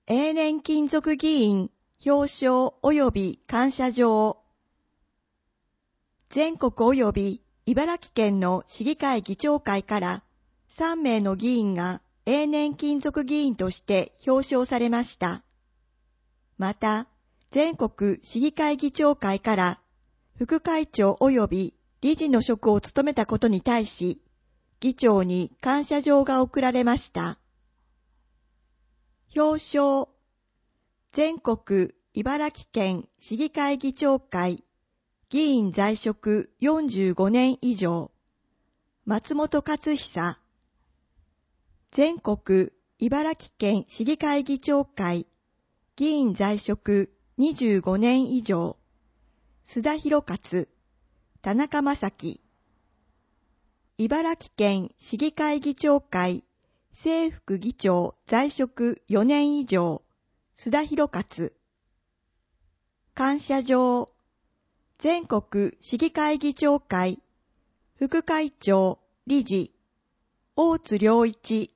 永年勤続議員表彰及び感謝状。全国及び茨城県の市議会議長会から3名の議員が永年勤続議員として表彰されました。また、全国市議会議長会から副会長及び理事の職を務めたことに対し、議長に感謝状が贈られました。表彰。全国茨城県市議会議長会議員在職45年以上松本勝久。全国茨城県市議会議長会議員在職25年以上須田博勝、田中正樹。茨城県市議会議長会正副議長在職4年以上須田博勝。感謝状。全国市議会議長会副会長理事大津良一